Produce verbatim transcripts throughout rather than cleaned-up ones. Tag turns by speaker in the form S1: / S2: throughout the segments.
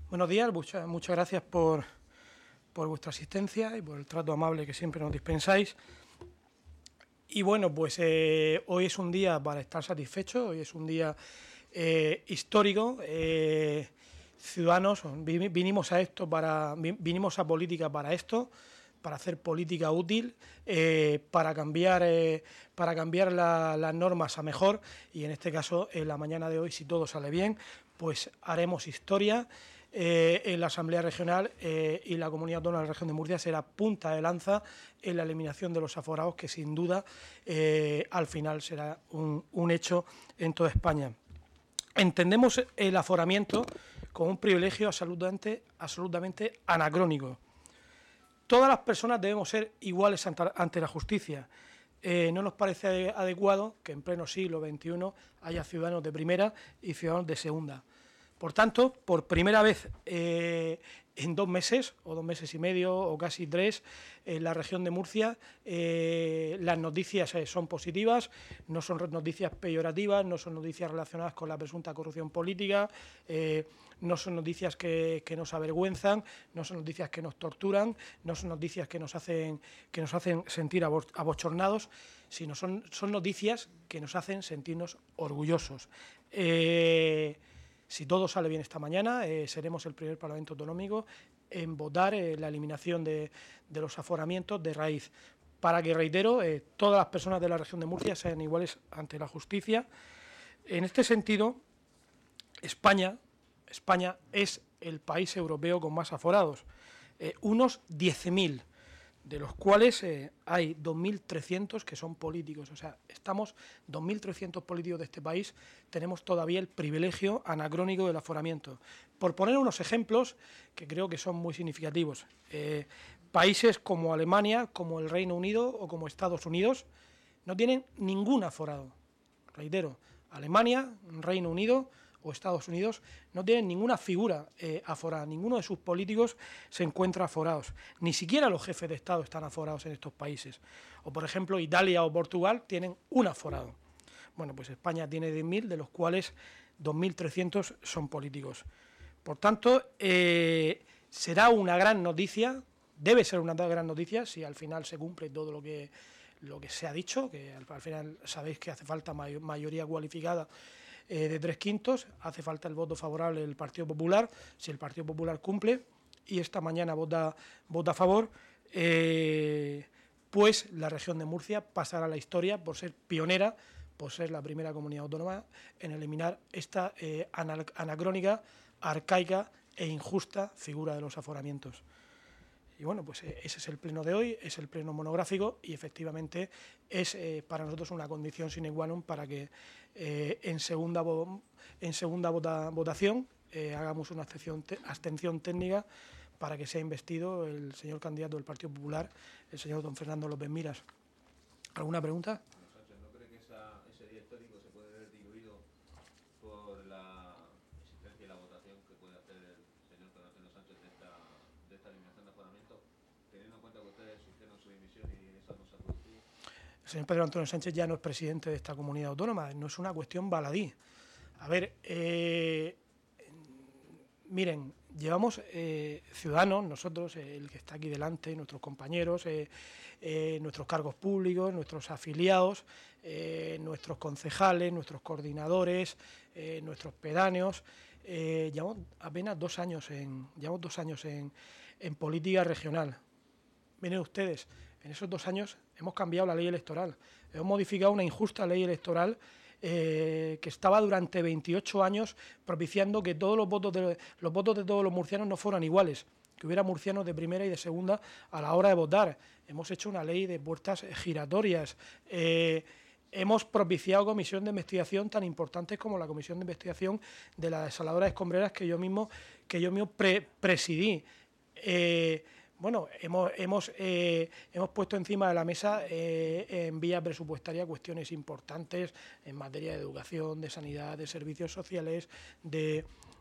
S1: Buenos días, muchas, muchas gracias por, por vuestra asistencia y por el trato amable que siempre nos dispensáis. Y bueno, pues eh, hoy es un día para estar satisfechos, hoy es un día eh, histórico. Eh, ciudadanos, vinimos a esto para, vinimos a política para esto, para hacer política útil, eh, para cambiar, eh, para cambiar la, las normas a mejor, y en este caso, en la mañana de hoy, si todo sale bien, pues haremos historia. Eh, en la Asamblea Regional eh, y la Comunidad Autónoma de la Región de Murcia será punta de lanza en la eliminación de los aforados, que sin duda eh, al final será un, un hecho en toda España. Entendemos el aforamiento como un privilegio absolutamente, absolutamente anacrónico. Todas las personas debemos ser iguales ante la justicia. Eh, no nos parece adecuado que en pleno siglo veintiuno haya ciudadanos de primera y ciudadanos de segunda. Por tanto, por primera vez eh, en dos meses, o dos meses y medio, o casi tres, en la región de Murcia, eh, las noticias eh, son positivas, no son noticias peyorativas, no son noticias relacionadas con la presunta corrupción política, eh, no son noticias que, que nos avergüenzan, no son noticias que nos torturan, no son noticias que nos hacen, que nos hacen sentir abochornados, sino son, son noticias que nos hacen sentirnos orgullosos. Eh, Si todo sale bien esta mañana, eh, seremos el primer Parlamento Autonómico en votar eh, la eliminación de, de los aforamientos de raíz, para que, reitero, eh, todas las personas de la región de Murcia sean iguales ante la justicia. En este sentido, España, España es el país europeo con más aforados, eh, unos diez mil, de los cuales eh, hay dos mil trescientos que son políticos. O sea, estamos dos mil trescientos políticos de este país, tenemos todavía el privilegio anacrónico del aforamiento. Por poner unos ejemplos que creo que son muy significativos, eh, países como Alemania, como el Reino Unido o como Estados Unidos no tienen ningún aforado. Reitero, Alemania, Reino Unido o Estados Unidos no tienen ninguna figura eh, aforada, ninguno de sus políticos se encuentra aforados, ni siquiera los jefes de Estado están aforados en estos países. O, por ejemplo, Italia o Portugal tienen un aforado. Bueno, pues España tiene diez mil, de los cuales dos mil trescientos son políticos. Por tanto, eh, será una gran noticia, debe ser una gran noticia, si al final se cumple todo lo que, lo que se ha dicho, que al, al final sabéis que hace falta may, mayoría cualificada Eh, de tres quintos, hace falta el voto favorable del Partido Popular. Si el Partido Popular cumple y esta mañana vota, vota a favor, eh, pues la región de Murcia pasará a la historia por ser pionera, por ser la primera comunidad autónoma en eliminar esta eh, anacrónica, arcaica e injusta figura de los aforamientos. Y bueno, pues eh, ese es el pleno de hoy, es el pleno monográfico, y efectivamente es eh, para nosotros una condición sine qua non para que eh, en segunda, en segunda vota, votación eh, hagamos una abstención, abstención técnica para que sea investido el señor candidato del Partido Popular, el señor don Fernando López Miras. ¿Alguna pregunta?
S2: ¿No cree que esa, ese día histórico se puede ver diluido por la existencia y la votación que puede hacer el señor Pedro Antonio Sánchez de esta, de esta eliminación de aforamiento, teniendo en cuenta que ustedes exigieron su dimisión y esa no se ha producido?
S1: El señor Pedro Antonio Sánchez ya no es presidente de esta comunidad autónoma, no es una cuestión baladí. A ver, eh, miren, llevamos eh, ciudadanos, nosotros, eh, el que está aquí delante, nuestros compañeros, eh, eh, nuestros cargos públicos, nuestros afiliados, eh, nuestros concejales, nuestros coordinadores, eh, nuestros pedáneos, eh, llevamos apenas dos años en, llevamos dos años en, en política regional. Miren ustedes, en esos dos años hemos cambiado la ley electoral, hemos modificado una injusta ley electoral eh, que estaba durante veintiocho años propiciando que todos los votos, de, los votos de todos los murcianos no fueran iguales, que hubiera murcianos de primera y de segunda a la hora de votar. Hemos hecho una ley de puertas giratorias, eh, hemos propiciado comisiones de investigación tan importantes como la comisión de investigación de la desaladora de Escombreras que yo mismo, que yo mismo pre presidí. Eh, Bueno, hemos, hemos, eh, hemos puesto encima de la mesa eh, en vía presupuestaria cuestiones importantes en materia de educación, de sanidad, de servicios sociales, de,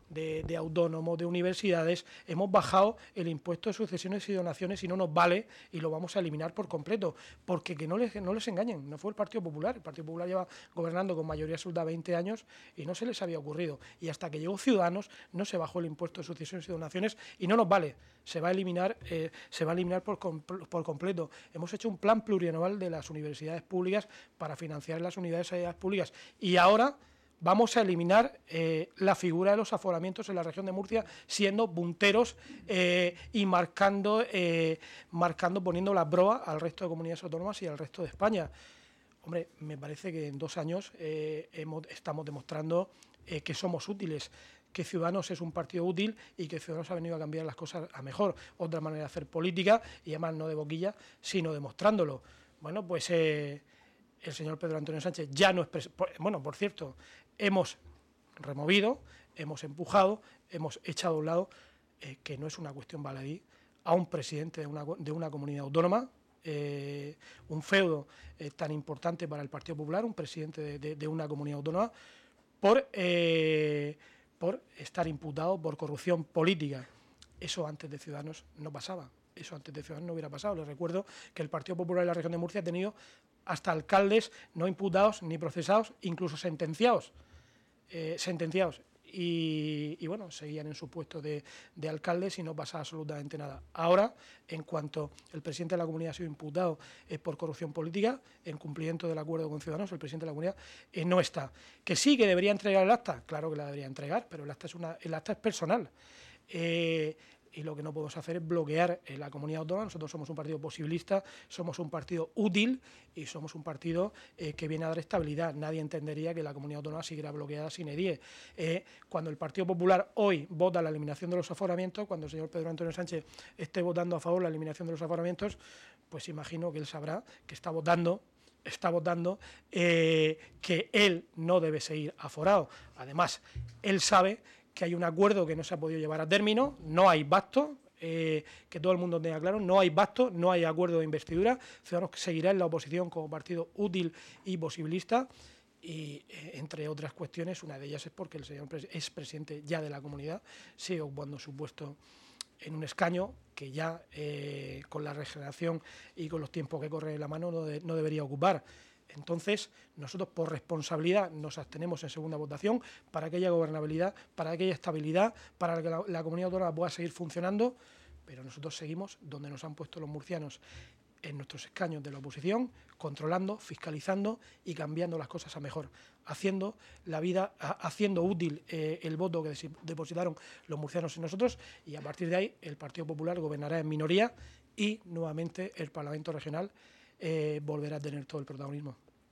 S1: de, de autónomos, de universidades, hemos bajado el impuesto de sucesiones y donaciones y no nos vale y lo vamos a eliminar por completo, porque que no les, no les engañen, no fue el Partido Popular, el Partido Popular lleva gobernando con mayoría absoluta veinte años y no se les había ocurrido, y hasta que llegó Ciudadanos no se bajó el impuesto de sucesiones y donaciones y no nos vale, se va a eliminar, eh, se va a eliminar por, por completo. Hemos hecho un plan plurianual de las universidades públicas para financiar las unidades públicas y ahora vamos a eliminar eh, la figura de los aforamientos en la región de Murcia, siendo punteros eh, y marcando, eh, marcando, poniendo la broa al resto de comunidades autónomas y al resto de España. Hombre, me parece que en dos años eh, hemos, estamos demostrando eh, que somos útiles, que Ciudadanos es un partido útil y que Ciudadanos ha venido a cambiar las cosas a mejor. Otra manera de hacer política, y además no de boquilla, sino demostrándolo. Bueno, pues eh, el señor Pedro Antonio Sánchez ya no es... Bueno, por cierto, hemos removido, hemos empujado, hemos echado a un lado, eh, que no es una cuestión baladí, a un presidente de una, de una comunidad autónoma, eh, un feudo eh, tan importante para el Partido Popular, un presidente de, de, de una comunidad autónoma, por, eh, por estar imputado por corrupción política. Eso antes de Ciudadanos no pasaba. Eso antes de Ciudadanos no hubiera pasado. Les recuerdo que el Partido Popular de la región de Murcia ha tenido hasta alcaldes no imputados ni procesados, incluso sentenciados. Eh, sentenciados. Y, y bueno, seguían en su puesto de, de alcaldes y no pasaba absolutamente nada. Ahora, en cuanto el presidente de la comunidad ha sido imputado eh, por corrupción política, en cumplimiento del acuerdo con Ciudadanos, el presidente de la comunidad eh, no está. ¿Que sí, que debería entregar el acta? Claro que la debería entregar, pero el acta es, una, el acta es personal. Eh, y lo que no podemos hacer es bloquear en la comunidad autónoma. Nosotros somos un partido posibilista, somos un partido útil y somos un partido eh, que viene a dar estabilidad. Nadie entendería que la comunidad autónoma siguiera bloqueada sin edie. Eh, cuando el Partido Popular hoy vota la eliminación de los aforamientos, cuando el señor Pedro Antonio Sánchez esté votando a favor de la eliminación de los aforamientos, pues imagino que él sabrá que está votando está votando eh, que él no debe seguir aforado. Además, él sabe que hay un acuerdo que no se ha podido llevar a término, no hay pacto, eh, que todo el mundo tenga claro, no hay pacto, no hay acuerdo de investidura, Ciudadanos seguirá en la oposición como partido útil y posibilista, y eh, entre otras cuestiones, una de ellas es porque el señor es presidente ya de la comunidad, sigue ocupando su puesto en un escaño que ya eh, con la regeneración y con los tiempos que corre la mano no, de, no debería ocupar. Entonces, nosotros por responsabilidad nos abstenemos en segunda votación para que haya gobernabilidad, para que haya estabilidad, para que la, la comunidad autónoma pueda seguir funcionando, pero nosotros seguimos donde nos han puesto los murcianos, en nuestros escaños de la oposición, controlando, fiscalizando y cambiando las cosas a mejor, haciendo la vida, haciendo útil eh, el voto que depositaron los murcianos en nosotros, y a partir de ahí el Partido Popular gobernará en minoría y nuevamente el Parlamento Regional eh, volverá a tener todo el protagonismo.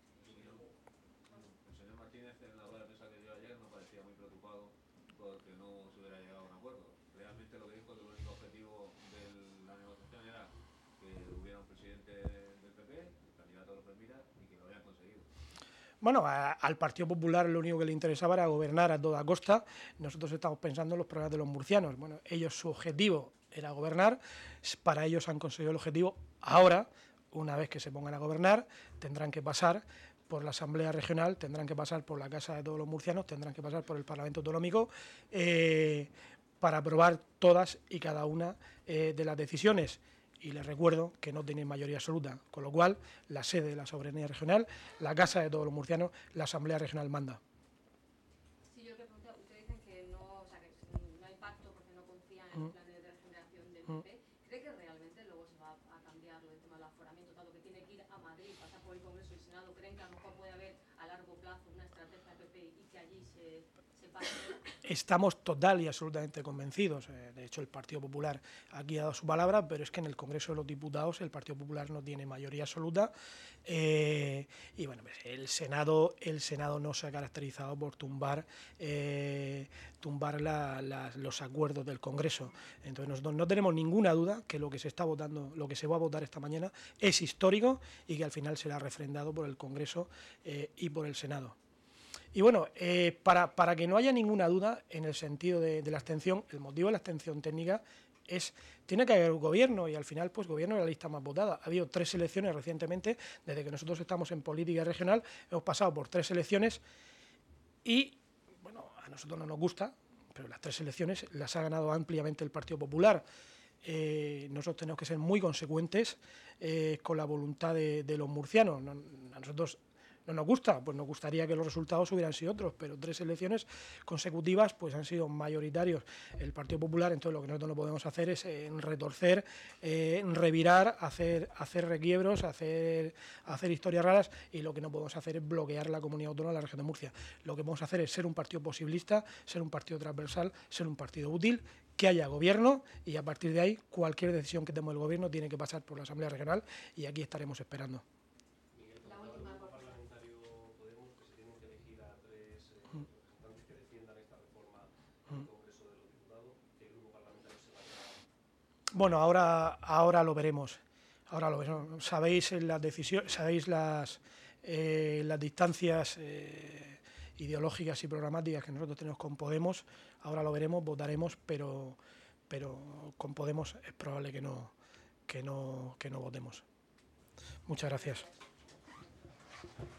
S2: El señor Martínez, en la rueda de prensa que dio ayer, no parecía muy preocupado porque no se hubiera llegado a un acuerdo. Realmente lo que dijo que el único objetivo de la negociación era que hubiera un presidente del P P, el candidato de los Mira, y que lo habían conseguido.
S1: Bueno, a, al Partido Popular lo único que le interesaba era gobernar a toda costa. Nosotros estamos pensando en los problemas de los murcianos. Bueno, ellos, su objetivo era gobernar, para ellos han conseguido el objetivo. Ahora, una vez que se pongan a gobernar, tendrán que pasar por la Asamblea Regional, tendrán que pasar por la Casa de todos los murcianos, tendrán que pasar por el Parlamento Autonómico eh, para aprobar todas y cada una eh, de las decisiones. Y les recuerdo que no tienen mayoría absoluta, con lo cual la sede de la soberanía regional, la Casa de todos los murcianos, la Asamblea Regional manda.
S3: Sí, yo que pregunto, ustedes dicen que no, o sea, que no hay pacto porque no confían en los planes de regeneración del P P. ¿Cree que realmente luego se va a cambiar lo del tema del aforamiento, dado que tiene que ir a Madrid, pasar por el Congreso y el Senado? ¿Creen que a lo mejor puede haber a largo plazo una estrategia del P P y que allí se, se pase?
S1: Estamos total y absolutamente convencidos. De hecho, el Partido Popular aquí ha dado su palabra, pero es que en el Congreso de los Diputados el Partido Popular no tiene mayoría absoluta. Eh, y bueno, pues el Senado, el Senado no se ha caracterizado por tumbar, eh, tumbar la, la, los acuerdos del Congreso. Entonces nosotros no tenemos ninguna duda que lo que se está votando, lo que se va a votar esta mañana es histórico y que al final será refrendado por el Congreso eh, y por el Senado. Y bueno, eh, para, para que no haya ninguna duda en el sentido de, de la abstención, el motivo de la abstención técnica es, tiene que haber un gobierno, y al final pues gobierno es la lista más votada. Ha habido tres elecciones recientemente, desde que nosotros estamos en política regional, hemos pasado por tres elecciones y, bueno, a nosotros no nos gusta pero las tres elecciones las ha ganado ampliamente el Partido Popular. Eh, nosotros tenemos que ser muy consecuentes eh, con la voluntad de, de los murcianos. No, a nosotros no nos gusta, pues nos gustaría que los resultados hubieran sido otros, pero tres elecciones consecutivas pues han sido mayoritarios el Partido Popular. Entonces lo que nosotros no podemos hacer es eh, retorcer, eh, revirar, hacer, hacer requiebros, hacer, hacer historias raras, y lo que no podemos hacer es bloquear la comunidad autónoma de la región de Murcia. Lo que podemos hacer es ser un partido posibilista, ser un partido transversal, ser un partido útil, que haya gobierno, y a partir de ahí cualquier decisión que tome el gobierno tiene que pasar por la Asamblea Regional, y aquí estaremos esperando. Bueno, ahora, ahora lo veremos. Ahora lo veremos. Sabéis las decisiones, sabéis las, eh, las distancias eh, ideológicas y programáticas que nosotros tenemos con Podemos. Ahora lo veremos, votaremos, pero, pero con Podemos es probable que no, que no, que no votemos. Muchas gracias.